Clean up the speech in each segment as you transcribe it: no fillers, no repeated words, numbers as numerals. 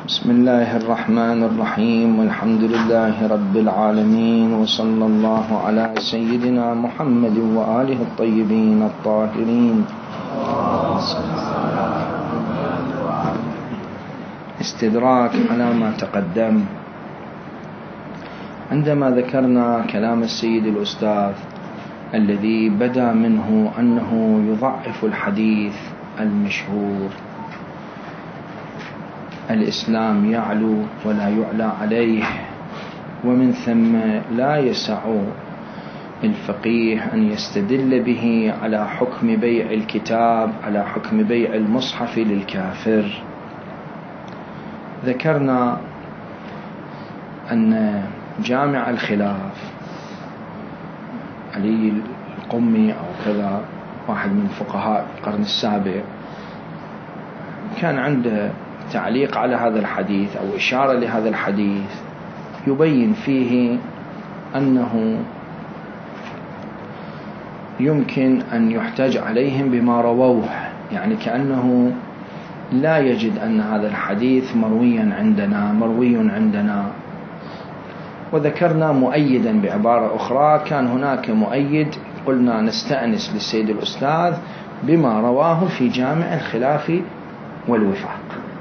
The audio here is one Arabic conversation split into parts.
بسم الله الرحمن الرحيم، والحمد لله رب العالمين، وصلى الله على سيدنا محمد وآله الطيبين الطاهرين. استدراك على ما تقدم. عندما ذكرنا كلام السيد الأستاذ الذي بدا منه أنه يضعف الحديث المشهور الإسلام يعلو ولا يعلى عليه، ومن ثم لا يسع الفقيه أن يستدل به على حكم بيع الكتاب، على حكم بيع المصحف للكافر. ذكرنا أن جامع الخلاف علي القمي أو كذا، واحد من فقهاء القرن السابع، كان عنده تعليق على هذا الحديث أو إشارة لهذا الحديث يبين فيه أنه يمكن أن يحتج عليهم بما رووه، يعني كأنه لا يجد أن هذا الحديث مروي عندنا. وذكرنا مؤيدا بعبارة أخرى، كان هناك مؤيد قلنا نستأنس للسيد الأستاذ بما رواه في جامع الخلاف والوفاق.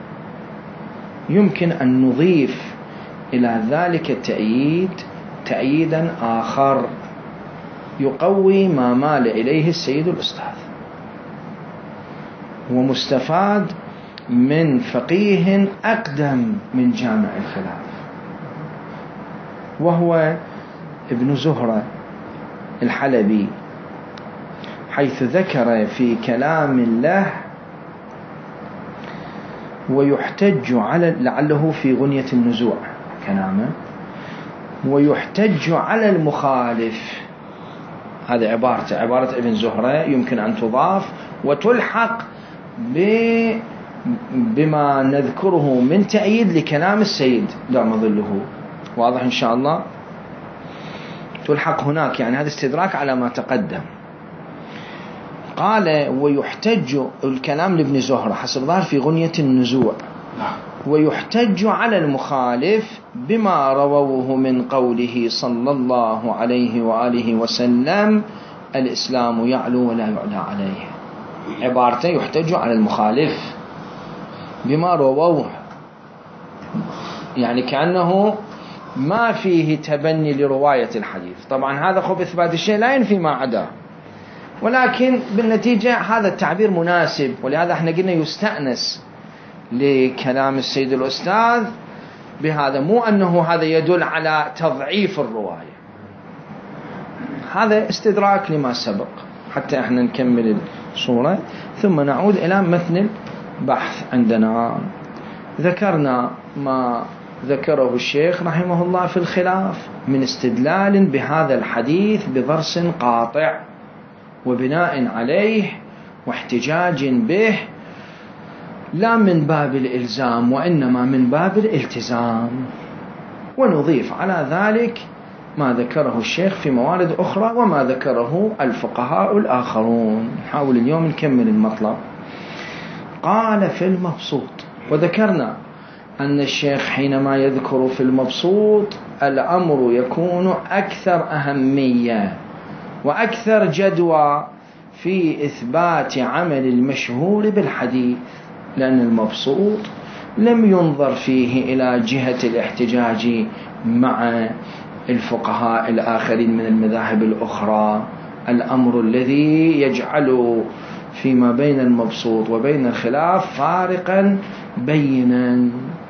يمكن أن نضيف إلى ذلك التأييد تأييدا آخر يقوي ما مال إليه السيد الأستاذ، ومستفاد من فقيه أقدم من جامع الخلاف، وهو ابن زهرة الحلبي، حيث ذكر في كلام له ويحتج على، لعله في غنية النزوع كلامه، ويحتج على المخالف. هذا عبارة ابن زهرة يمكن أن تضاف وتلحق بما نذكره من تأييد لكلام السيد دام ظله. واضح إن شاء الله؟ تلحق هناك، يعني هذا استدراك على ما تقدم. قال ويحتج الكلام لابن زهرة حسب ظاهر في غنية النزوع، ويحتج على المخالف بما رووه من قوله صلى الله عليه وآله وسلم الإسلام يعلو ولا يعلى عليه. عبارته يحتج على المخالف بما رووه، يعني كأنه ما فيه تبني لرواية الحديث. طبعا هذا خب إثبات الشيء لا ينفي ما عداه، ولكن بالنتيجة هذا التعبير مناسب، ولهذا احنا قلنا يستأنس لكلام السيد الأستاذ بهذا، مو أنه هذا يدل على تضعيف الرواية. هذا استدراك لما سبق حتى احنا نكمل الصورة، ثم نعود إلى متن البحث. عندنا ذكرنا ما ذكره الشيخ رحمه الله في الخلاف من استدلال بهذا الحديث بضرس قاطع وبناء عليه واحتجاج به، لا من باب الإلزام وإنما من باب الالتزام. ونضيف على ذلك ما ذكره الشيخ في موارد أخرى وما ذكره الفقهاء الآخرون. نحاول اليوم نكمل المطلب. قال في المبسوط، وذكرنا أن الشيخ حينما يذكر في المبسوط الأمر يكون أكثر أهمية وأكثر جدوى في إثبات عمل المشهور بالحديث، لأن المبسوط لم ينظر فيه إلى جهة الاحتجاج مع الفقهاء الآخرين من المذاهب الأخرى، الأمر الذي يجعل فيما بين المبسوط وبين الخلاف فارقا بينا.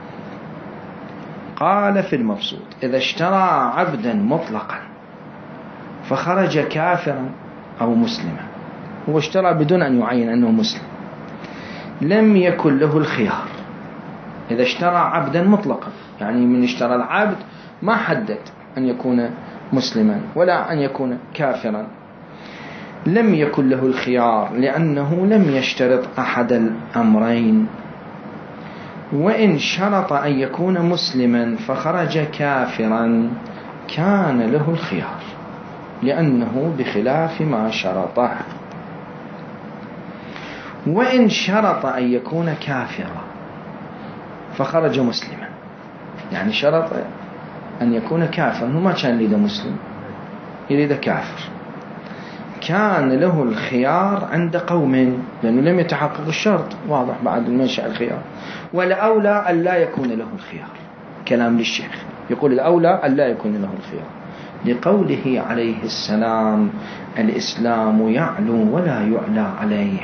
قال في المبسوط إذا اشترى عبدا مطلقا فخرج كافرا أو مسلما، هو اشترى بدون أن يعين أنه مسلم، لم يكن له الخيار. إذا اشترى عبدا مطلقا، يعني من اشترى العبد ما حدد أن يكون مسلما ولا أن يكون كافرا، لم يكن له الخيار لأنه لم يشترط أحد الأمرين. وإن شرط أن يكون مسلما فخرج كافرا كان له الخيار لأنه بخلاف ما شرطه. وإن شرط أن يكون كافرا فخرج مسلما، يعني شرط أن يكون كافرا، هو ما كان يريد مسلم، يريد كافر، كان له الخيار عند قوم، لأنه لم يتحقق الشرط، واضح بعد المنشأ الخيار، والأولى أن لا يكون له الخيار. كلام للشيخ يقول الأولى أن لا يكون له الخيار، لقوله عليه السلام: الإسلام يعلو ولا يعلى عليه.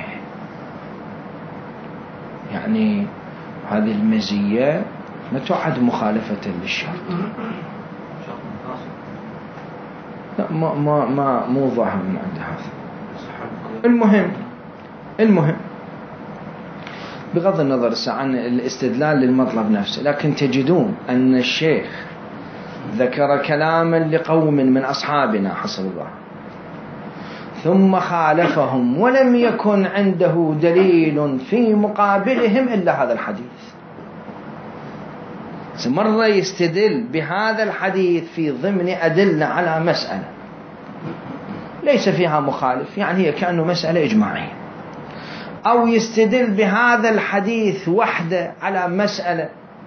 يعني هذه المزية ما تعد مخالفة للشرط، لا ما مو ظاهر من عند هذا. المهم بغض النظر عن الاستدلال للمطلب نفسه، لكن تجدون أن الشيخ ذكر كلاما لقوم من أصحابنا حسب الله، ثم خالفهم ولم يكن عنده دليل في مقابلهم إلا هذا الحديث. مرة يستدل بهذا الحديث في ضمن أدلة على مسألة ليس فيها مخالف، يعني هي كأنه مسألة إجماعية، أو يستدل بهذا الحديث وحده على مسألة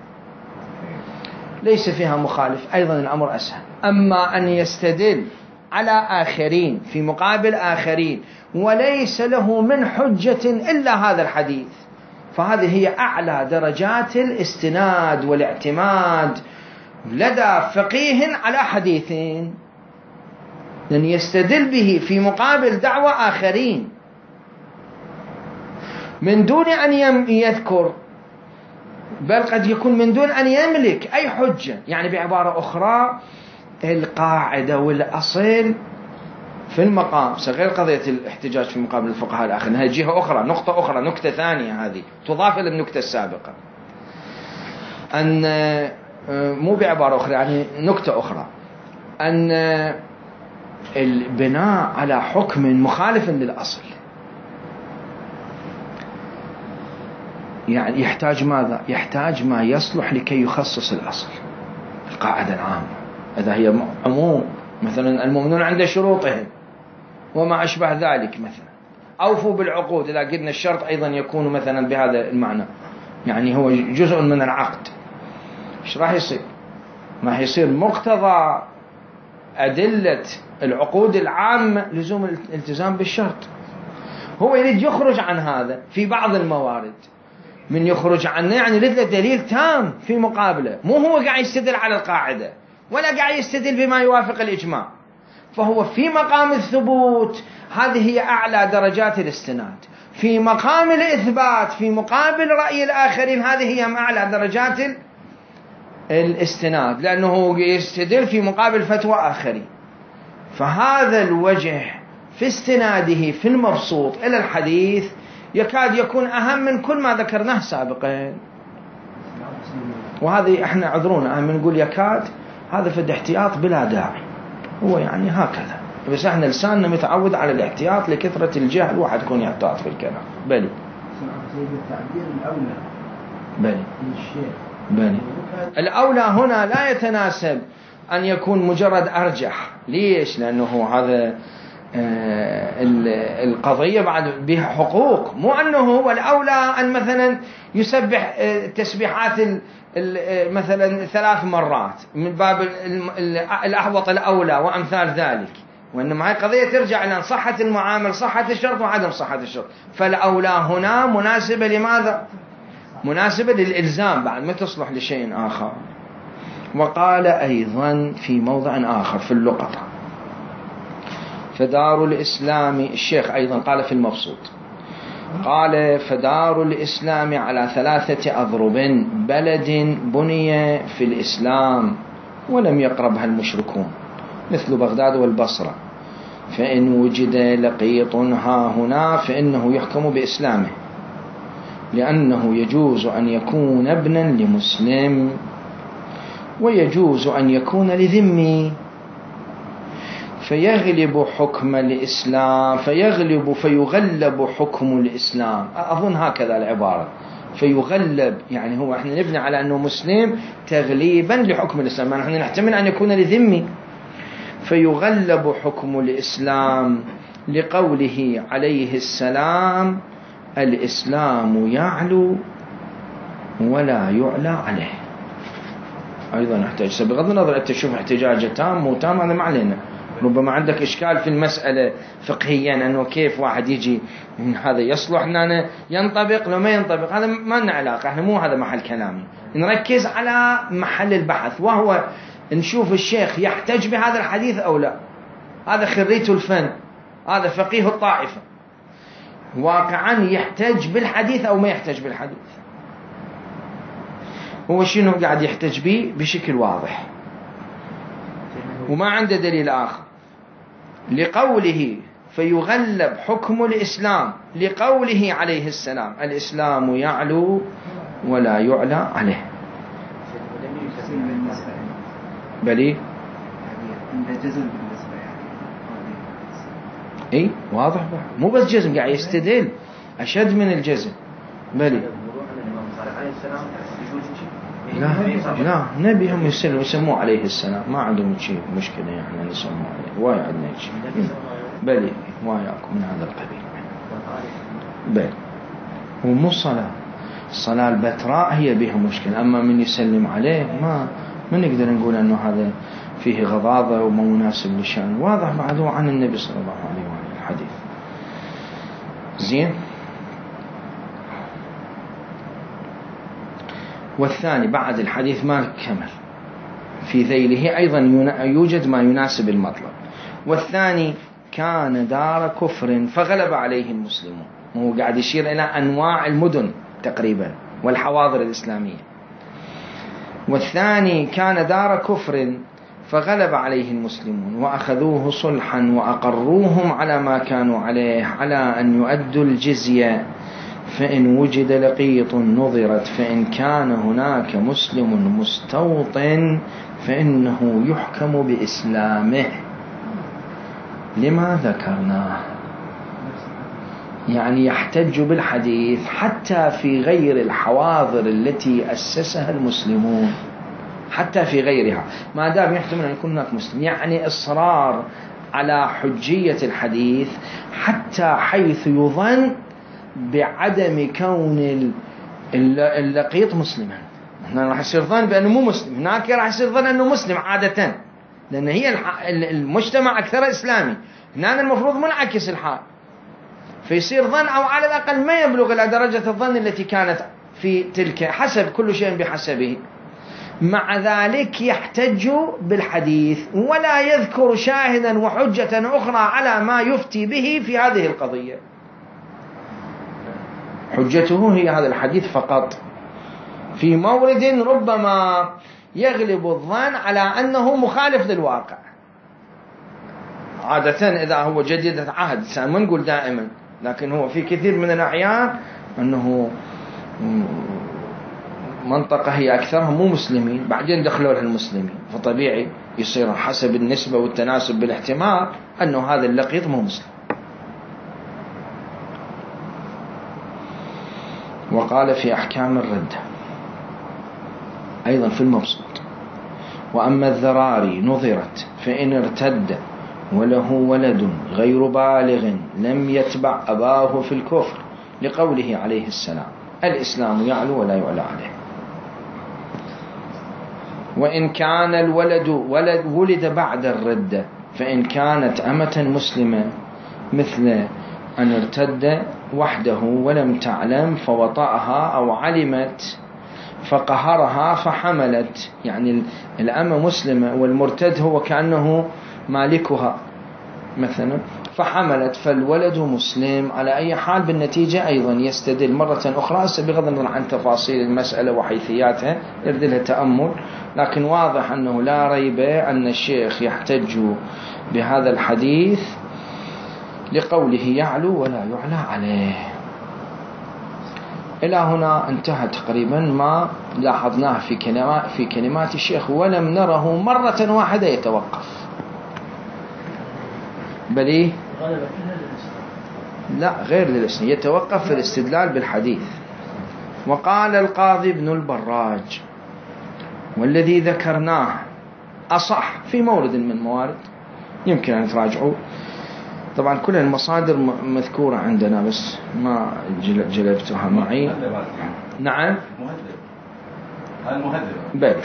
ليس فيها مخالف، أيضا الأمر أسهل. أما أن يستدل على آخرين في مقابل آخرين وليس له من حجة إلا هذا الحديث، فهذه هي أعلى درجات الاستناد والاعتماد لدى فقيه على حديثين، لأن يستدل به في مقابل دعوة آخرين من دون أن يذكر، بل قد يكون من دون أن يملك أي حجة. يعني بعبارة أخرى، القاعدة والأصل في المقام غير قضية الاحتجاج في مقابل الفقهاء الآخرين، هذه جهة أخرى، نقطة أخرى، نكتة ثانية، هذه تضاف إلى النكتة السابقة. أن مو بعبارة أخرى، يعني نكتة أخرى، أن البناء على حكم مخالف للأصل يعني يحتاج ماذا؟ يحتاج ما يصلح لكي يخصص الأصل. القاعدة العامة إذا هي عموم، مثلا المؤمنون عند شروطهم وما أشبه ذلك، مثلا أوفوا بالعقود، إذا قلنا الشرط أيضا يكون مثلا بهذا المعنى، يعني هو جزء من العقد. إيش راح يصير؟ ما يصير مقتضى أدلة العقود العامة لزوم الالتزام بالشرط. هو يريد يخرج عن هذا في بعض الموارد، من يخرج عنه يعني يريد له دليل تام في مقابله، مو هو قاعد يستدل على القاعدة ولا قاعد يستدل بما يوافق الإجماع، فهو في مقام الثبوت هذه هي أعلى درجات الاستناد، في مقام الإثبات في مقابل رأي الآخرين هذه هي أعلى درجات الاستناد، لأنه يستدل في مقابل فتوى آخرين. فهذا الوجه في استناده في المبسوط إلى الحديث يكاد يكون أهم من كل ما ذكرناه سابقا. وهذه احنا عذرونا من نقول يكاد، هذا في الاحتياط بلا داعي، هو يعني هكذا، بس احنا لساننا متعود على الاحتياط لكثرة الجهل، واحد يكون يحتاط في الكلام. بلي بلي الأولى هنا لا يتناسب أن يكون مجرد أرجح. ليش؟ لأنه هذا القضية بعد بها حقوق، مو أنه هو الأولى أن مثلا يسبح تسبيحات مثلا 3 مرات من باب الأحوط الأولى وأمثال ذلك، وإنما هاي قضية ترجع إلى صحة المعامل، صحة الشرط وعدم صحة الشرط. فالأولى هنا مناسبة لماذا؟ مناسبة للإلزام بعد، ما تصلح لشيء آخر. وقال أيضا في موضع آخر في اللقطة: فدار الإسلام، الشيخ أيضا قال في المبسوط، قال: فدار الإسلام على 3 أضرب، بلد بني في الإسلام ولم يقربها المشركون مثل بغداد والبصرة، فإن وجد لقيط ها هنا فإنه يحكم بإسلامه، لأنه يجوز أن يكون ابنا لمسلم ويجوز أن يكون لذمي، فيغلب حكم الإسلام، فيغلب حكم الإسلام. أظن هكذا العبارة، فيغلب، يعني هو احنا نبني على أنه مسلم تغليبا لحكم الإسلام، يعني احنا نحتمل أن يكون لذمي، فيغلب حكم الإسلام لقوله عليه السلام: الإسلام يعلو ولا يعلى عليه. أيضا يحتاج، بغض النظر أنت تشوف احتجاجه تام مو تام هذا ما علينا، ربما عندك إشكال في المسألة فقهيا أنه كيف واحد يجي هذا يصلح أنه ينطبق لو ما ينطبق، هذا ما لنا علاقة، احنا مو هذا محل كلامي، نركز على محل البحث وهو نشوف الشيخ يحتج بهذا الحديث أو لا. هذا خريج الفن، هذا فقيه الطائفة، واقعا يحتج بالحديث أو ما يحتج بالحديث. هو شنو قاعد يحتج به بشكل واضح وما عنده دليل آخر، لقوله فيغلب حكم الإسلام، لقوله عليه السلام الإسلام يعلو ولا يعلى عليه. بلي اي واضح مو بس جزم، قاعد يستدل أشد من الجزم. بلي لا نبيهم يسموه عليه السلام، ما عندهم شيء مشكلة يعني نسموه عليه، واي عندنا شيء. بلي واياكم من هذا القبيل. بلي هو مو الصلاة البتراء هي بها مشكلة، أما من يسلم عليه ما نقدر نقول أنه هذا فيه غضاضة وما مناسب للشأن، واضح بعده عن النبي صلى الله عليه وآله الحديث. زين. والثاني بعد الحديث ما كمل في ذيله أيضا يوجد ما يناسب المطلب. والثاني كان دار كفر فغلب عليه المسلمون، هو قاعد يشير إلى أنواع المدن تقريبا والحواضر الإسلامية. والثاني كان دار كفر فغلب عليه المسلمون وأخذوه صلحا وأقروهم على ما كانوا عليه، على أن يؤدوا الجزية، فإن وجد لقيط نظرت، فإن كان هناك مسلم مستوطن فإنه يحكم بإسلامه. لما ذكرناه يعني يحتج بالحديث حتى في غير الحواضر التي أسسها المسلمون، حتى في غيرها ما دام يحتمل أن يكون هناك مسلم، يعني إصرار على حجية الحديث حتى حيث يظن بعدم كون اللقيط مسلما. هنا راح يصير ظن بأنه مو مسلم، هناك راح يصير ظن أنه مسلم عادة، لأن هي المجتمع أكثر إسلامي، هنا المفروض منعكس الحال، فيصير ظن أو على الأقل ما يبلغ إلى درجة الظن التي كانت في تلك، حسب كل شيء بحسبه. مع ذلك يحتج بالحديث ولا يذكر شاهدا وحجة أخرى على ما يفتي به في هذه القضية، حجته هي هذا الحديث فقط، في مورد ربما يغلب الظن على أنه مخالف للواقع. عادة إذا هو جديدة عهد ما نقول دائما، لكن هو في كثير من الأحيان أنه منطقة هي أكثرها مو مسلمين، بعدين دخلوا لها المسلمين، فطبيعي يصير حسب النسبة والتناسب بالاحتمال أنه هذا اللقيط مو مسلم. وقال في أحكام الردة أيضا في المبسوط: وأما الذراري نظرت فإن ارتد وله ولد غير بالغ لم يتبع أباه في الكفر، لقوله عليه السلام الإسلام يعلو ولا يعلى عليه. وإن كان الولد ولد بعد الردة، فإن كانت أمة مسلمة مثل أن ارتد وحده ولم تعلم فوطأها أو علمت فقهرها فحملت، يعني الأمة مسلمة والمرتد هو كأنه مالكها مثلا، فحملت فالولد مسلم، على أي حال بالنتيجة أيضا يستدل مرة أخرى بغض النظر عن تفاصيل المسألة وحيثياتها يردلها تأمل، لكن واضح أنه لا ريب أن الشيخ يحتج بهذا الحديث لقوله يعلو ولا يعلى عليه. إلى هنا انتهى تقريبا ما لاحظناه في كلمات الشيخ، ولم نره مرة واحدة يتوقف، بل لا غير للإسناد، يتوقف في الاستدلال بالحديث. وقال القاضي ابن البراج: والذي ذكرناه أصح في مورد من موارد، يمكن أن تراجعوا، طبعا كل المصادر مذكورة عندنا بس ما جلبتها معي. نعم بل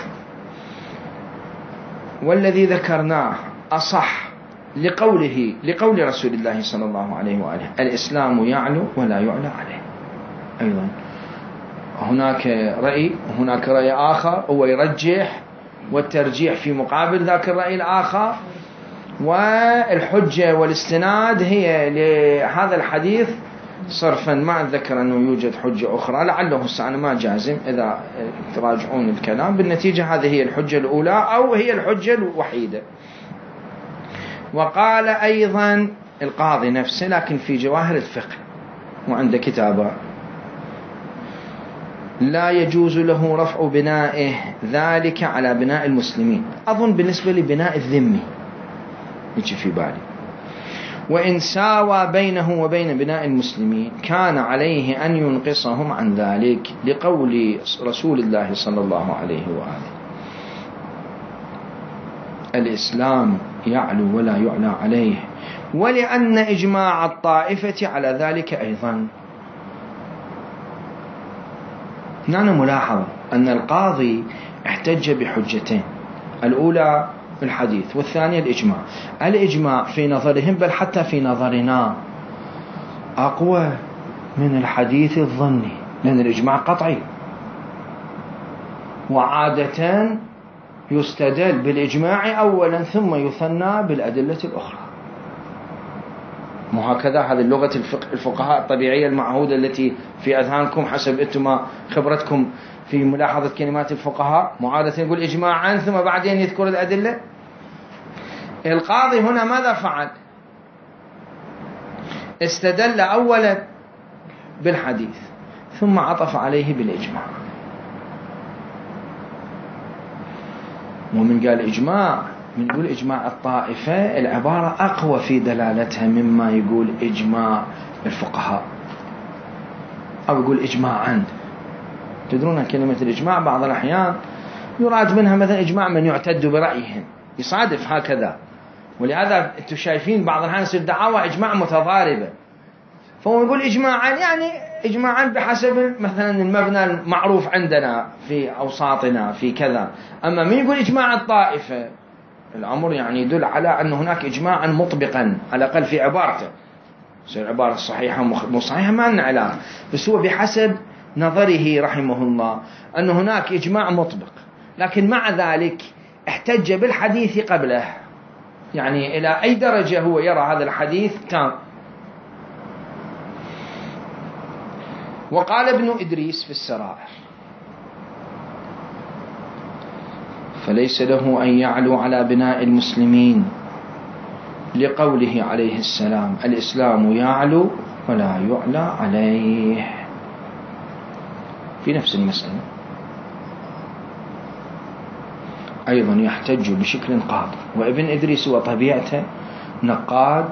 والذي ذكرناه أصح لقول رسول الله صلى الله عليه وآله: الإسلام يعلو ولا يعلى عليه. أيضا هناك رأي وهناك رأي آخر، هو يرجح، والترجيح في مقابل ذاك الرأي الآخر، والحجة والاستناد هي لهذا الحديث صرفا. ما أتذكر أنه يوجد حجة أخرى، لعله أنا ما جازم، إذا تراجعون الكلام بالنتيجة هذه هي الحجة الأولى أو هي الحجة الوحيدة. وقال أيضا القاضي نفسه لكن في جواهر الفقه وعنده كتابه: لا يجوز له رفع بنائه ذلك على بناء المسلمين. أظن بالنسبة لبناء الذمي يجي في بالي: وإن ساوى بينه وبين بناء المسلمين كان عليه أن ينقصهم عن ذلك، لقول رسول الله صلى الله عليه وآله: الإسلام يعلو ولا يعلى عليه. ولأن إجماع الطائفة على ذلك أيضا. هنا ملاحظة أن القاضي احتج بحجتين: الأولى الحديث، والثانية الإجماع. الإجماع في نظرهم بل حتى في نظرنا أقوى من الحديث الظني، لأن الإجماع قطعي، وعادة يستدل بالإجماع أولا ثم يثنى بالأدلة الأخرى. وهكذا هذه اللغة الفقهاء الطبيعية المعهودة التي في أذهانكم حسب أنتم خبرتكم في ملاحظة كلمات الفقهاء. معادة يقول إجماعا ثم بعدين يذكر الأدلة. القاضي هنا ماذا فعل؟ استدل أولا بالحديث ثم عطف عليه بالإجماع. ومن قال إجماع، من يقول إجماع الطائفة العبارة أقوى في دلالتها مما يقول إجماع الفقهاء أو يقول إجماعا. تدرون كلمة الإجماع بعض الأحيان يراد منها مثلا إجماع من يعتد برأيهم، يصادف هكذا. ولهذا أنتم شايفين بعض الأحيان يصير دعاوى إجماع متضاربة، فهو يقول إجماعا يعني إجماعا بحسب مثلا المبنى المعروف عندنا في أوساطنا في كذا. أما من يقول إجماع الطائفة الأمر يعني يدل على أن هناك إجماعا مطبقا على الأقل في عبارته. العبارة الصحيحة مو صحيحة ما لنا علاقة، بس هو بحسب نظره رحمه الله أن هناك إجماع مطبق، لكن مع ذلك احتج بالحديث قبله. يعني إلى أي درجة هو يرى هذا الحديث تام. وقال ابن إدريس في السرائر: فليس له أن يعلو على بناء المسلمين، لقوله عليه السلام: الإسلام يعلو ولا يعلى عليه. في نفس المسألة أيضا يحتج بشكل قاطع. وابن إدريس وطبيعته نقاد،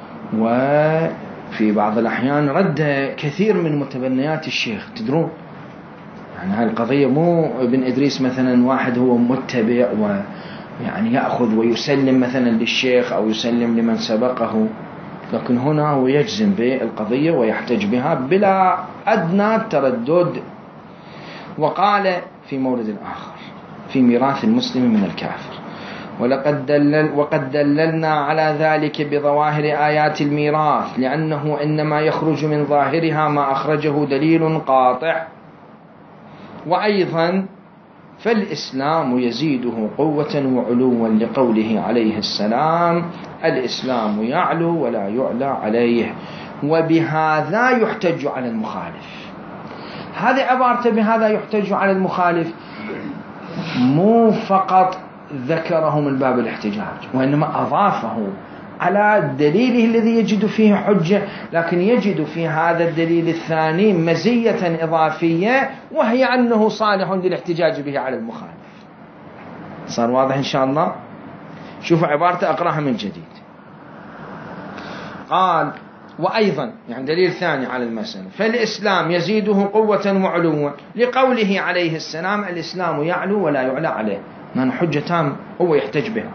وفي بعض الأحيان رد كثير من متبنيات الشيخ. تدرون يعني هاي القضية مو ابن إدريس مثلا واحد هو متبع ويعني يأخذ ويسلم مثلا للشيخ أو يسلم لمن سبقه، لكن هنا هو يجزم بالقضية ويحتج بها بلا أدنى تردد. وقال في مورد آخر في ميراث المسلم من الكافر: وقد دللنا على ذلك بظواهر آيات الميراث، لأنه إنما يخرج من ظاهرها ما أخرجه دليل قاطع. وأيضا فالإسلام يزيده قوة وعلوا، لقوله عليه السلام: الإسلام يعلو ولا يعلى عليه. وبهذا يحتج على المخالف. هذه عبارته بهذا يحتج على المخالف مو فقط ذكره من باب الاحتجاج، وإنما أضافه على دليله الذي يجد فيه حجة، لكن يجد في هذا الدليل الثاني مزية إضافية، وهي أنه صالح للاحتجاج به على المخالف. صار واضح إن شاء الله؟ شوفوا عبارته أقرأها من جديد. قال: وأيضا يعني دليل ثاني على المسألة: فالإسلام يزيده قوة وعلوا، لقوله عليه السلام: الإسلام يعلو ولا يعلى عليه. من حجة تام هو يحتج بها.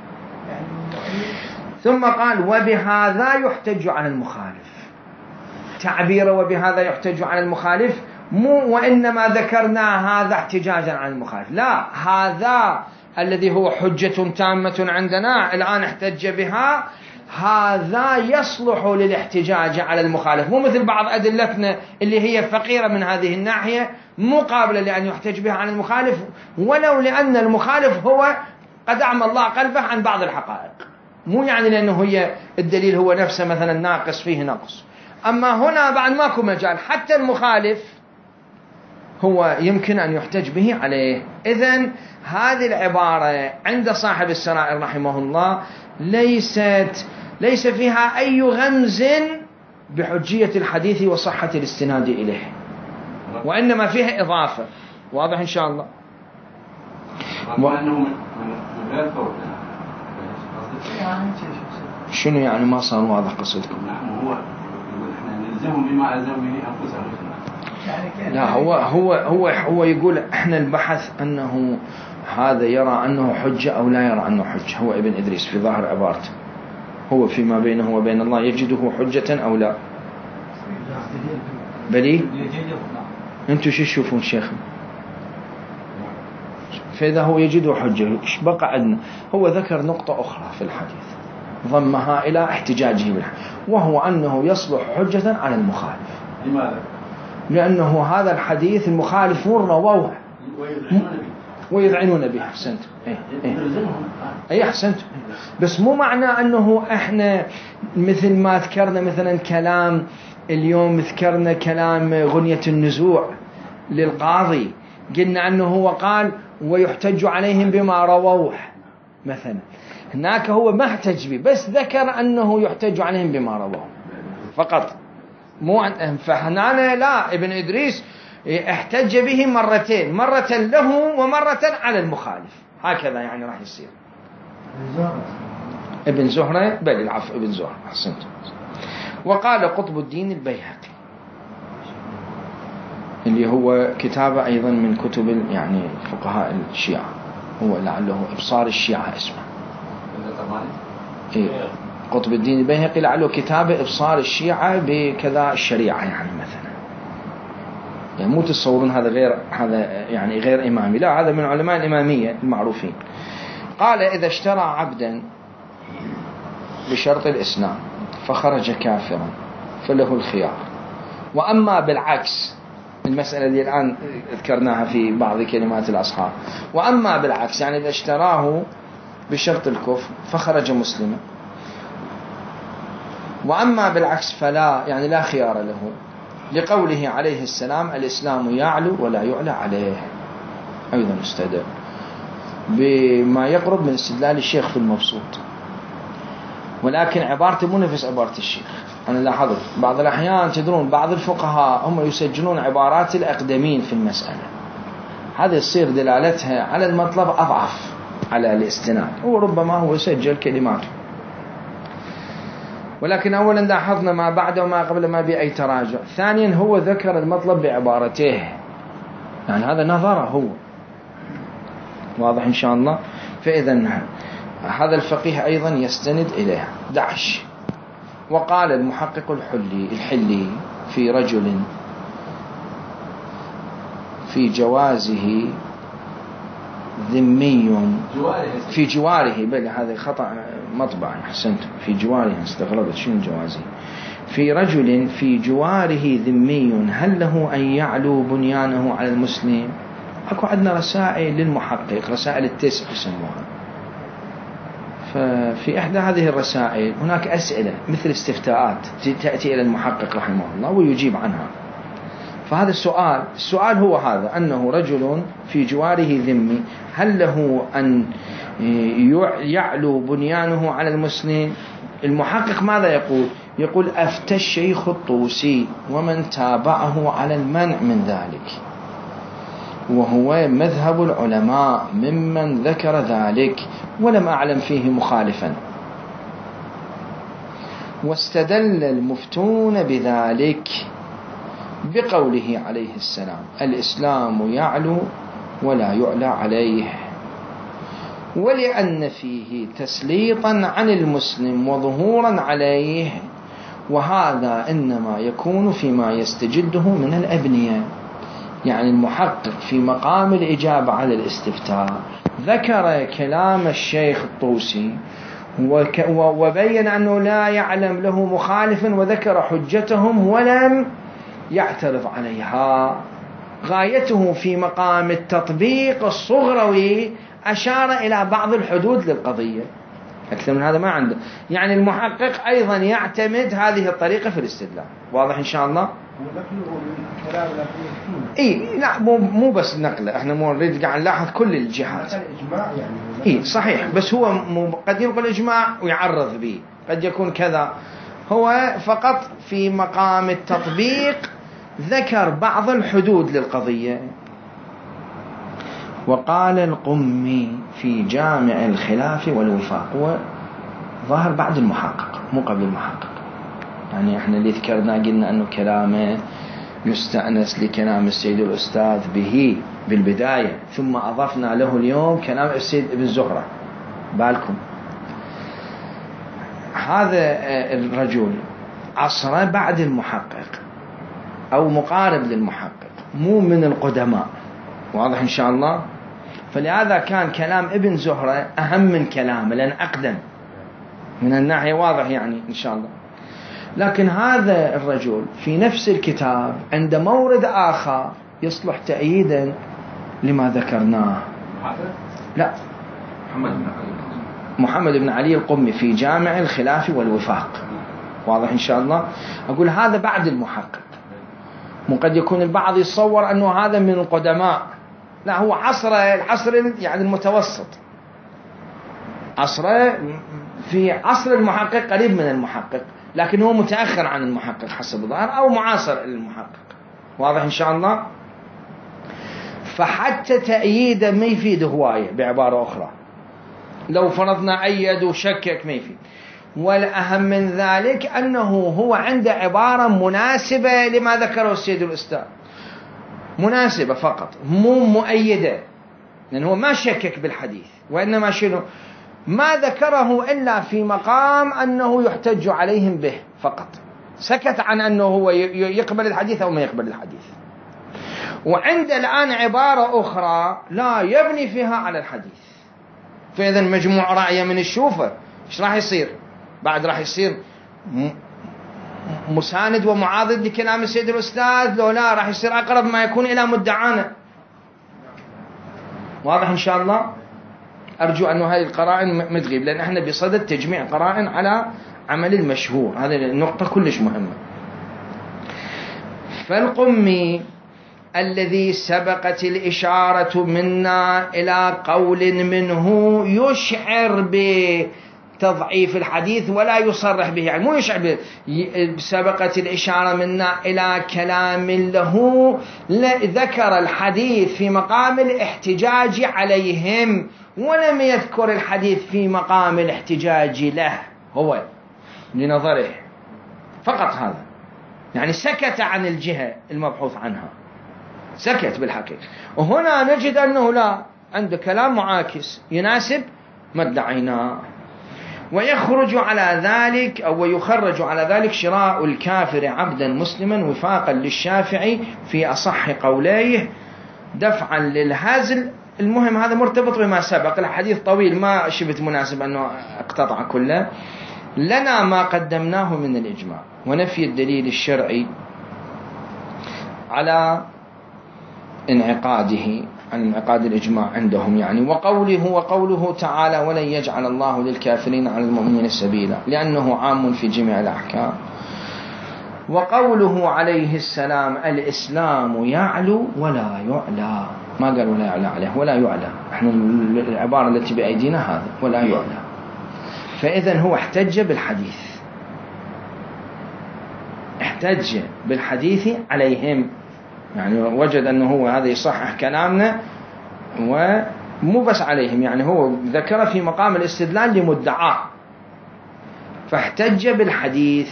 ثم قال: وبهذا يحتج على المخالف. تعبير وبهذا يحتج على المخالف مو وإنما ذكرنا هذا احتجاجا عن المخالف، لا، هذا الذي هو حجة تامة عندنا الآن احتج بها، هذا يصلح للاحتجاج على المخالف، مو مثل بعض أدلتنا اللي هي فقيرة من هذه الناحية، مو قابلة لأن يحتج بها عن المخالف، ولو لأن المخالف هو قد أعمى الله قلبه عن بعض الحقائق، مو يعني لأنه هي الدليل هو نفسه مثلا ناقص فيه نقص. أما هنا بعد ماكو مجال، حتى المخالف هو يمكن أن يحتج به عليه. إذن هذه العبارة عند صاحب السرائر رحمه الله ليس فيها أي غمز بحجية الحديث وصحة الاستناد إليه، وإنما فيها إضافة. واضح إن شاء الله؟ شنو يعني ما صار واضح قصدكم؟ هو احنا نلزمهم بما ألزموا به أنفسهم. لا، هو يقول احنا البحث أنه هذا يرى أنه حجة أو لا يرى أنه حجة. هو ابن إدريس في ظاهر عبارته هو فيما بينه وبين الله يجده حجة أو لا. بلي انتوا شو تشوفون شيخ؟ فإذا هو يجده حجة إيش بقى عندنا؟ هو ذكر نقطة أخرى في الحديث ضمها إلى احتجاجه بالحديث، وهو أنه يصلح حجة على المخالف. لماذا؟ لأنه هذا الحديث المخالفون رووه ويذعنون به. أحسنت. أي أحسنت. بس مو معنى أنه إحنا مثل ما ذكرنا مثلا كلام اليوم، ذكرنا كلام غنية النزوع للقاضي، قلنا أنه هو قال ويحتج عليهم بما رووه مثلا، هناك هو ما احتج به، بس ذكر أنه يحتج عليهم بما رووه فقط. مو فهنا لا، ابن إدريس احتج به مرتين، مرة له ومرة على المخالف، هكذا يعني راح يصير. ابن زهرة بل العفو ابن زهرة. أحسنت. وقال قطب الدين البيهقي اللي هو كتابة أيضا من كتب يعني فقهاء الشيعة، هو لعله إبصار الشيعة اسمه. إيه، قطب الدين البيهقي لعله كتابة إبصار الشيعة بكذا الشريعة يعني مثلا. يعني مو تصورون هذا غير إمامي، لا، هذا من علماء الإمامية المعروفين. قال إذا اشترى عبدا بشرط الإسلام فخرج كافرا فله الخيار. وأما بالعكس، المسألة اللي الآن ذكرناها في بعض كلمات الأصحاب، وأما بالعكس يعني إذا اشتراه بشرط الكفر فخرج مسلما، وأما بالعكس فلا، يعني لا خيار له، لقوله عليه السلام الإسلام يعلو ولا يعلى عليه. أيضا استدل بما يقرب من استدلال الشيخ في المبسوط، ولكن عبارته مو نفس عبارة الشيخ. أنا لاحظت بعض الأحيان تدرون بعض الفقهاء هم يسجلون عبارات الأقدمين في المسألة، هذا يصير دلالتها على المطلب أضعف على الاستناد، وربما هو يسجل كلماته. ولكن أولا لاحظنا ما بعد وما قبل ما بأي تراجع. ثانيا هو ذكر المطلب بعبارته، يعني هذا نظره هو. واضح إن شاء الله؟ فإذا هذا الفقيه أيضا يستند إليها. 11. وقال المحقق الحلي في رجل في جوازه ذمي في جواره، بل هذا خطأ مطبع. أحسنت. في جواره، استغربت شنو جوازه. في رجل في جواره ذمي هل له أن يعلو بنيانه على المسلم؟ أكو عندنا رسائل للمحقق، رسائل التسع يسموها. ففي إحدى هذه الرسائل هناك أسئلة مثل استفتاءات تأتي إلى المحقق رحمه الله ويجيب عنها. فهذا السؤال هو هذا، أنه رجل في جواره ذمي هل له أن يعلو بنيانه على المسلم؟ المحقق ماذا يقول؟ يقول أفتى الشيخ الطوسي ومن تابعه على المنع من ذلك، وهو مذهب العلماء ممن ذكر ذلك، ولم أعلم فيه مخالفا. واستدل المفتون بذلك بقوله عليه السلام الإسلام يعلو ولا يعلى عليه، ولأن فيه تسليطا عن المسلم وظهورا عليه، وهذا إنما يكون فيما يستجده من الأبنية. يعني المحقق في مقام الإجابة على الاستفتاء ذكر كلام الشيخ الطوسي وبين أنه لا يعلم له مخالف وذكر حجتهم ولم يعترض عليها. غايته في مقام التطبيق الصغروي أشار إلى بعض الحدود للقضية، أكثر من هذا ما عنده. يعني المحقق أيضا يعتمد هذه الطريقة في الاستدلال. واضح إن شاء الله؟ إيه لا مو بس نقله، احنا نريد قاعد نلاحظ كل الجهات. إيه صحيح، بس هو قد ينقل إجماع ويعرض به، قد يكون كذا. هو فقط في مقام التطبيق ذكر بعض الحدود للقضية. وقال القمي في جامع الخلاف والوفاق، هو ظاهر بعد المحقق مو قبل المحقق. يعني احنا اللي ذكرنا قلنا انه كلامه يستأنس لكلام السيد الأستاذ به بالبداية، ثم أضفنا له اليوم كلام السيد ابن زهرة. بالكم هذا الرجل عصره بعد المحقق أو مقارب للمحقق، مو من القدماء. واضح إن شاء الله؟ فلهذا كان كلام ابن زهرة أهم من كلامه لأن أقدم من الناحية. واضح يعني إن شاء الله. لكن هذا الرجل في نفس الكتاب عند مورد آخر يصلح تأييدا لما ذكرناه. لا، محمد بن علي القمي في جامع الخلاف والوفاق. واضح إن شاء الله؟ أقول هذا بعد المحقق. قد يكون البعض يتصور أنه هذا من القدماء، لا، هو العصر يعني المتوسط، عصره في عصر المحقق قريب من المحقق، لكن هو متأخر عن المحقق حسب الظاهر أو معاصر للمحقق. واضح إن شاء الله؟ فحتى تأييده ما يفيد هواية. بعبارة أخرى لو فرضنا أيد وشكك ما يفيد. والأهم من ذلك أنه هو عنده عبارة مناسبة لما ذكره السيد الأستاذ، مناسبة فقط مو مؤيدة، لأن هو ما شكك بالحديث، وإنما شنو ما ذكره إلا في مقام أنه يحتج عليهم به فقط. سكت عن أنه هو يقبل الحديث أو ما يقبل الحديث. وعند الآن عبارة أخرى لا يبني فيها على الحديث. فإذا مجموع رأيه من الشوفة إيش راح يصير بعد؟ راح يصير مساند ومعاضد لكلام السيد الأستاذ، لو لا راح يصير أقرب ما يكون إلى مدعانا. واضح إن شاء الله؟ أرجو أن هذه القرائن ما تغيب، لأن احنا بصدد تجميع قرائن على عمل المشهور. هذه النقطة كلش مهمة. فالقمي الذي سبقت الإشارة منا إلى قول منه يشعر بتضعيف الحديث ولا يصرح به، يعني مو يشعر سبقت الإشارة منا إلى كلام له ذكر الحديث في مقام الاحتجاج عليهم ولم يذكر الحديث في مقام الاحتجاج له هو لنظره فقط. هذا يعني سكت عن الجهة المبحوث عنها، سكت بالحقيقة. وهنا نجد أنه لا، عنده كلام معاكس يناسب ما ادعيناه. ويخرج على ذلك أو يخرج على ذلك شراء الكافر عبدا مسلما وفاقا للشافعي في أصح قوليه دفعا للهزل. المهم هذا مرتبط بما سبق، الحديث طويل ما شبت مناسب أنه اقتطع كله. لنا ما قدمناه من الإجماع ونفي الدليل الشرعي على انعقاده، عن انعقاد الإجماع عندهم يعني. وقوله تعالى ولن يجعل الله للكافرين على المؤمنين سبيلا، لأنه عام في جميع الأحكام. وقوله عليه السلام الإسلام يعلو ولا يعلى، ما قال ولا يعلى عليه، ولا يعلى. احنا العبارة التي بأيدينا هذا ولا يعلى. فإذا هو احتج بالحديث، احتج بالحديث عليهم، يعني وجد أنه هو هذا يصحح كلامنا ومو بس عليهم، يعني هو ذكر في مقام الاستدلال لمدعاه فاحتج بالحديث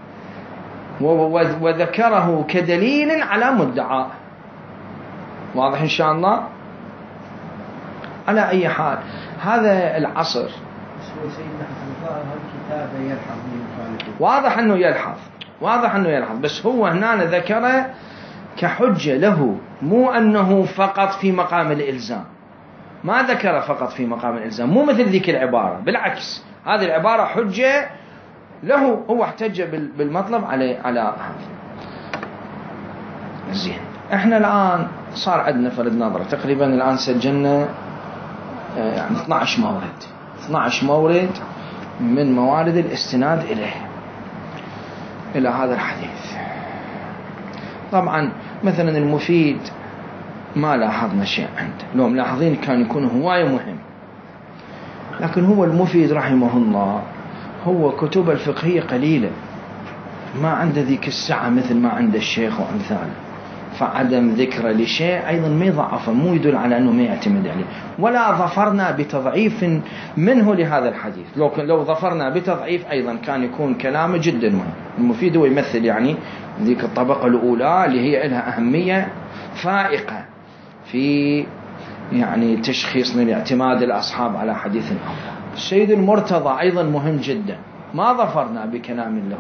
وذكره كدليل على مدعاه. واضح إن شاء الله؟ على أي حال هذا العصر واضح أنه يلحظ، بس هو هنا ذكره كحجة له مو أنه فقط في مقام الإلزام، ما ذكر فقط في مقام الإلزام، مو مثل ذيك العبارة، بالعكس هذه العبارة حجة له، هو احتج بالمطلب على هذا. زين، احنا الآن صار عندنا فرد نظرة، تقريبا الآن سجلنا يعني 12 مورد من موارد الاستناد إلى هذا الحديث. طبعا مثلا المفيد ما لاحظنا شيء عنده، لو ملاحظين كان يكون هواية مهم، لكن هو المفيد رحمه الله هو كتب الفقهية قليلة، ما عنده ذيك السعة مثل ما عند الشيخ وأمثاله، فعدم ذكر لشيء أيضا ما يضعفه، مو يدل على أنه ما يعتمد عليه. ولا ظفرنا بتضعيف منه لهذا الحديث، لو ظفرنا بتضعيف أيضا كان يكون كلامه جدا مهم. المفيد هو يمثل يعني ذيك الطبقة الأولى اللي هي لها أهمية فائقة في يعني تشخيص من اعتماد الأصحاب على حديث آخر. السيد المرتضى أيضا مهم جدا، ما ظفرنا بكلام له،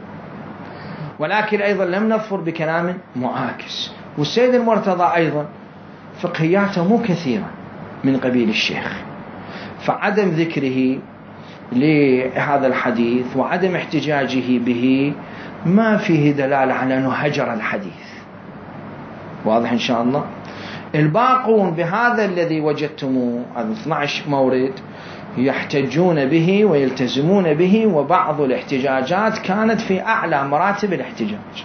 ولكن أيضا لم نظفر بكلام معاكس. والسيد المرتضى أيضا فقهياته مو كثيرة من قبيل الشيخ، فعدم ذكره لهذا الحديث وعدم احتجاجه به ما فيه دلالة على أنه هجر الحديث. واضح إن شاء الله؟ الباقون بهذا الذي وجدتموه 12 مورد يحتجون به ويلتزمون به، وبعض الاحتجاجات كانت في أعلى مراتب الاحتجاج.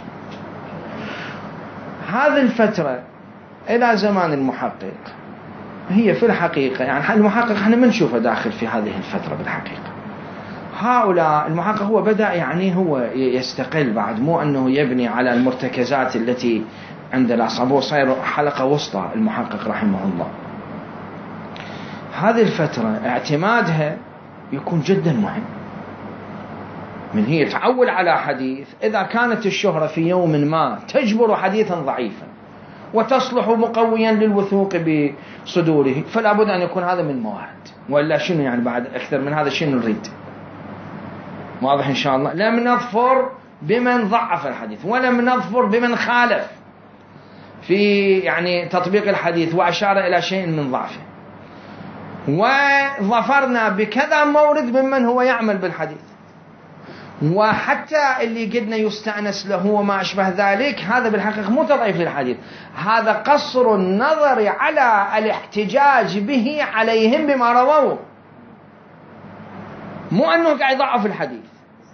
هذه الفترة إلى زمان المحقق هي في الحقيقة يعني المحقق احنا ما نشوفه داخل في هذه الفترة بالحقيقة. هؤلاء المحقق هو بدأ يعني هو يستقل بعد، مو أنه يبني على المرتكزات التي عند الأصحاب، هو صاير حلقة وسطى المحقق رحمه الله. هذه الفترة اعتمادها يكون جدا مهم، من هي تعول على حديث إذا كانت الشهرة في يوم ما تجبر حديثا ضعيفا وتصلح مقويا للوثوق بصدوره، فلا بد أن يكون هذا من مواد، وإلا شنو يعني بعد أكثر من هذا شنو نريد؟ واضح إن شاء الله؟ لم نظفر بمن ضعف الحديث، ولم نظفر بمن خالف في يعني تطبيق الحديث وأشار إلى شيء من ضعفه، وظفرنا بكذا مورد ممن هو يعمل بالحديث، وحتى اللي قدنا يستأنس له وما أشبه ذلك، هذا بالحقيقة مو تضعيف للحديث، هذا قصر النظر على الاحتجاج به عليهم بما رووه، مو أنه قاعد يضعف الحديث،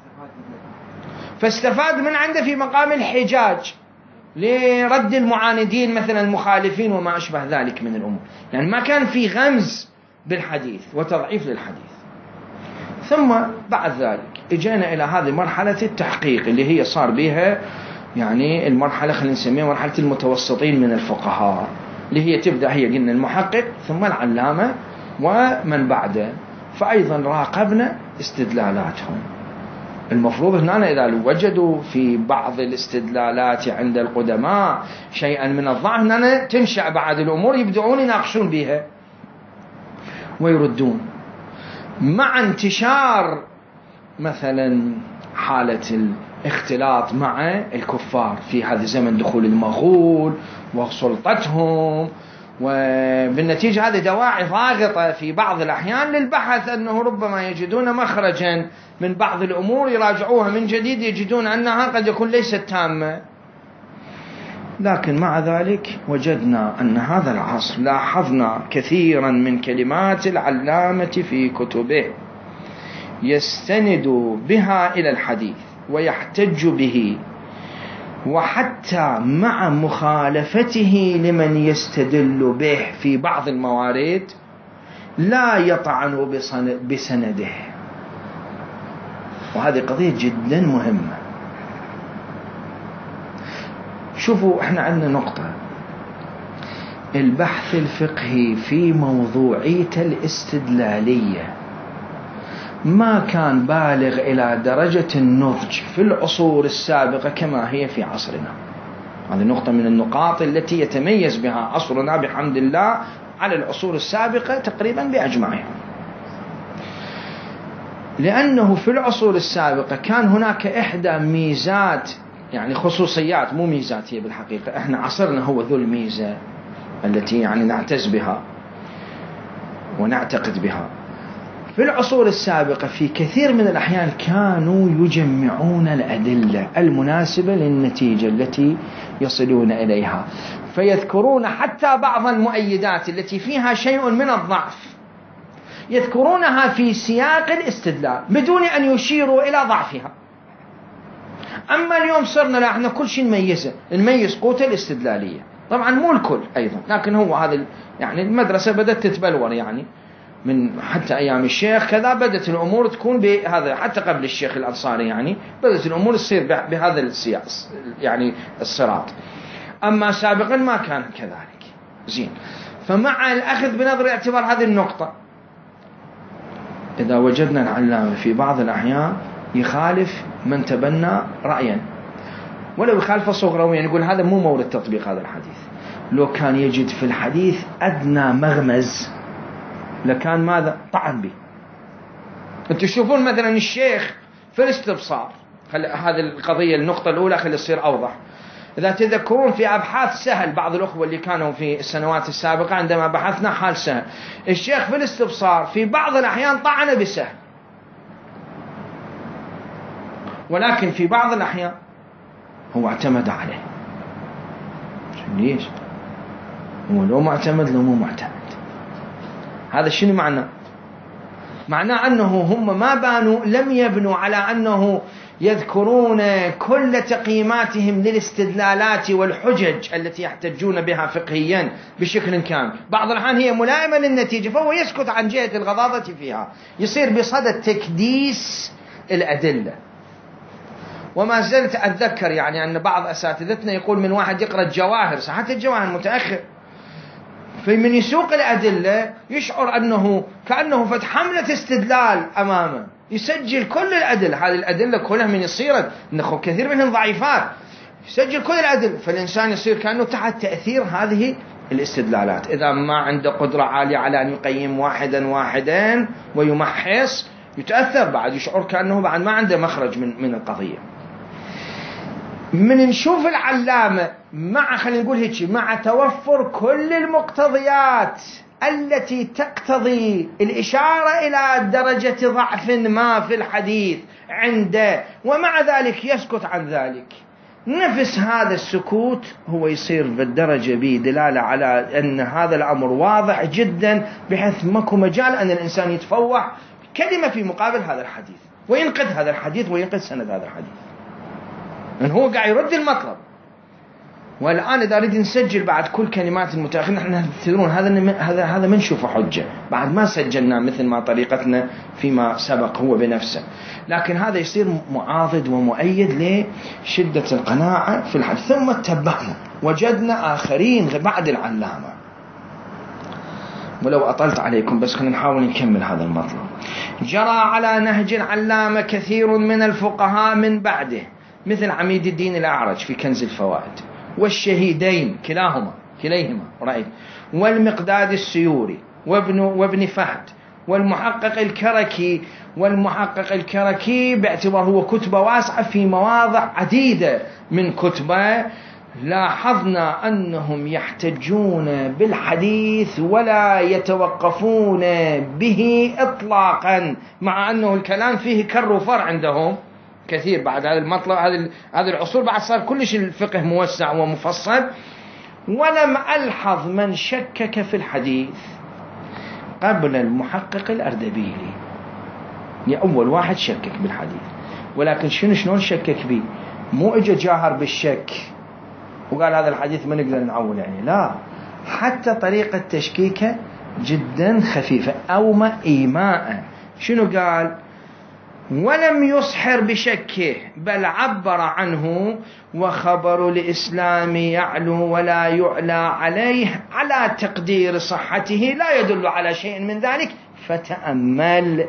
فاستفاد من عنده في مقام الحجاج لرد المعاندين مثلا المخالفين وما أشبه ذلك من الأمور، يعني ما كان في غمز بالحديث وتضعيف للحديث. ثم بعد ذلك اجينا إلى هذه مرحلة التحقيق اللي هي صار بها يعني المرحلة خلينا نسميها مرحلة المتوسطين من الفقهاء، اللي هي تبدأ هي قلنا المحقق ثم العلامة ومن بعده، فأيضا راقبنا استدلالاتهم. المفروض هنا إذا وجدوا في بعض الاستدلالات عند القدماء شيئا من الضعف هنا تنشأ بعد الأمور يبدأون يناقشون بها ويردون، مع انتشار مثلا حالة الاختلاط مع الكفار في هذا الزمن، دخول المغول وسلطتهم، وبالنتيجة هذه دواعي ضاغطة في بعض الأحيان للبحث أنه ربما يجدون مخرجا من بعض الأمور يراجعوها من جديد، يجدون أنها قد يكون ليست تامة. لكن مع ذلك وجدنا أن هذا العصر لاحظنا كثيرا من كلمات العلامة في كتبه يستند بها إلى الحديث ويحتج به، وحتى مع مخالفته لمن يستدل به في بعض الموارد لا يطعن بسنده، وهذه قضية جدا مهمة. شوفوا احنا عندنا نقطة، البحث الفقهي في موضوعية الاستدلالية ما كان بالغ إلى درجة النضج في العصور السابقة كما هي في عصرنا. هذه نقطة من النقاط التي يتميز بها عصرنا بحمد الله على العصور السابقة تقريبا بأجمعها، لأنه في العصور السابقة كان هناك إحدى ميزات يعني خصوصيات مو ميزات هي بالحقيقة. احنا عصرنا هو ذو الميزة التي يعني نعتز بها ونعتقد بها. في العصور السابقة في كثير من الأحيان كانوا يجمعون الأدلة المناسبة للنتيجة التي يصلون إليها، فيذكرون حتى بعض المؤيدات التي فيها شيء من الضعف يذكرونها في سياق الاستدلال بدون أن يشيروا إلى ضعفها. أما اليوم صرنا لا احنا كل شيء نميز قوته الاستدلالية، طبعا مو الكل أيضا، لكن هو هذا يعني المدرسة بدأت تتبلور يعني من حتى أيام الشيخ كذا بدأت الأمور تكون بهذا، حتى قبل الشيخ الأنصاري يعني بدأت الأمور تصير بهذا السياق يعني الصراط. أما سابقا ما كان كذلك. زين، فمع الأخذ بنظر الاعتبار هذه النقطة، إذا وجدنا العلامة في بعض الأحيان يخالف من تبنى رأيا ولو يخالف صغرويا، يقول هذا مو مورد تطبيق هذا الحديث، لو كان يجد في الحديث أدنى مغمز لكان ماذا طعن به. أنتم تشوفون مثلا الشيخ في الاستبصار، هذه القضية النقطة الأولى خلي تصير أوضح. إذا تذكرون في أبحاث سهل، بعض الأخوة اللي كانوا في السنوات السابقة عندما بحثنا حال سهل، الشيخ في الاستبصار في بعض الأحيان طعن بسهل، ولكن في بعض الأحيان هو اعتمد عليه. ليش؟ هو لو معتمد لو مو معتمد. هذا شنو معناه أنه هم ما بانوا، لم يبنوا على أنه يذكرون كل تقييماتهم للاستدلالات والحجج التي يحتجون بها فقهيا بشكل كامل. بعض الأحيان هي ملائمة للنتيجة فهو يسكت عن جهة الغضاضة فيها، يصير بصدد تكديس الأدلة. وما زلت أتذكر يعني أن بعض أساتذتنا يقول من واحد يقرأ الجواهر، حتى الجواهر متأخر، فمن يسوق الأدلة يشعر أنه كأنه فتح حملة استدلال أمامه، يسجل كل الأدلة. هذه الأدلة كلها من يصير أنه كثير منهم ضعيفات، يسجل كل الأدلة، فالإنسان يصير كأنه تحت تأثير هذه الاستدلالات. إذا ما عنده قدرة عالية على أن يقيم واحدا ويمحص، يتأثر بعد، يشعر كأنه بعد ما عنده مخرج من القضية. من نشوف العلامة خلينا نقول هيك، مع توفر كل المقتضيات التي تقتضي الإشارة إلى درجة ضعف ما في الحديث عنده، ومع ذلك يسكت عن ذلك، نفس هذا السكوت هو يصير بالدرجة بدلالة على أن هذا الأمر واضح جدا، بحيث ماكو مجال أن الإنسان يتفوح كلمة في مقابل هذا الحديث وينقذ هذا الحديث وينقذ سند هذا الحديث، لأن هو قاعد يرد المطلب. والآن إذا نريد نسجل بعد كل كلمات المتأخرين، نحن تدرون هذا ما نشوفه حجة، بعد ما سجلنا مثل ما طريقتنا فيما سبق هو بنفسه، لكن هذا يصير معاضد ومؤيد لشدة القناعة في الحديث. ثم اتبعنا وجدنا آخرين بعد العلامة. ولو أطلت عليكم بس خلينا نحاول نكمل هذا المطلب. جرى على نهج العلامة كثير من الفقهاء من بعده، مثل عميد الدين الأعرج في كنز الفوائد، والشهيدين كليهما رأيت، والمقداد السيوري وابن فهد، والمحقق الكركي باعتبار هو كتبة واسعة في مواضع عديدة من كتبه. لاحظنا أنهم يحتجون بالحديث ولا يتوقفون به إطلاقا، مع أنه الكلام فيه كر وفر عندهم كثير. بعد هذا المطلب هذه العصور بعد صار كلش الفقه موسع ومفصل. ولم ألحظ من شكك في الحديث قبل المحقق الأردبيلي، أول واحد شكك بالحديث. ولكن شلون شكك به؟ مو اجى جاهر بالشك وقال هذا الحديث ما نقدر نعول يعني، لا، حتى طريقة تشكيكه جدا خفيفة أو ما إيماء. شنو قال؟ ولم يصحر بشكه بل عبر عنه، وخبر الإسلام يعلو ولا يعلى عليه على تقدير صحته لا يدل على شيء من ذلك فتأمل.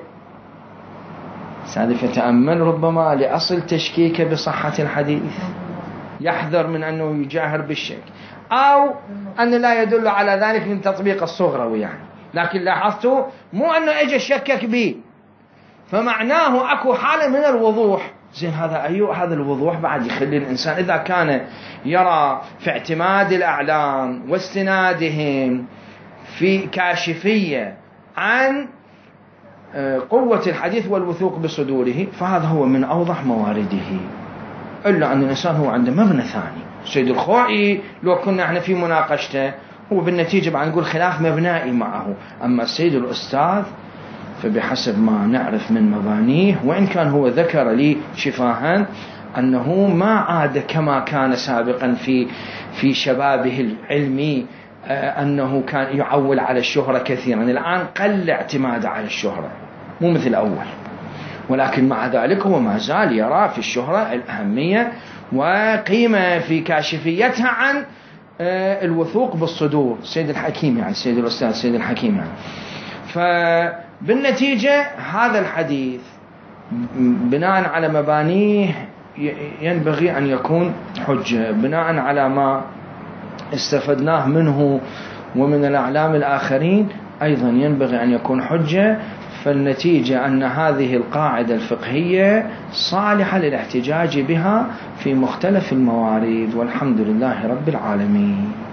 فتأمل ربما لأصل تشكيك بصحة الحديث، يحذر من أنه يجاهر بالشك، أو أن لا يدل على ذلك من تطبيق الصغروي يعني. لكن لاحظتوا مو أنه أجى شكك به، فمعناه أكو حالة من الوضوح زين هذا الوضوح بعد يخلي الإنسان إذا كان يرى في اعتماد الأعلام واستنادهم في كاشفية عن قوة الحديث والوثوق بصدوره، فهذا هو من أوضح موارده. إلا أن الإنسان هو عنده مبنى ثاني. السيد الخوئي لو كنا احنا في مناقشته هو بالنتيجة بعد نقول خلاف مبنائي معه، أما السيد الأستاذ فبحسب ما نعرف من مبانيه، وإن كان هو ذكر لي شفاها أنه ما عاد كما كان سابقا في شبابه العلمي، أنه كان يعول على الشهرة كثيرا، الآن قل اعتماده على الشهرة مو مثل أول، ولكن مع ذلك هو ما زال يرى في الشهرة الأهمية وقيمة في كاشفيتها عن الوثوق بالصدور. السيد الحكيم يعني السيد الأستاذ السيد الحكيم يعني. فبالنتيجة هذا الحديث بناء على مبانيه ينبغي أن يكون حجة، بناء على ما استفدناه منه ومن الأعلام الآخرين أيضا ينبغي أن يكون حجة. فالنتيجة أن هذه القاعدة الفقهية صالحة للاحتجاج بها في مختلف الموارد، والحمد لله رب العالمين.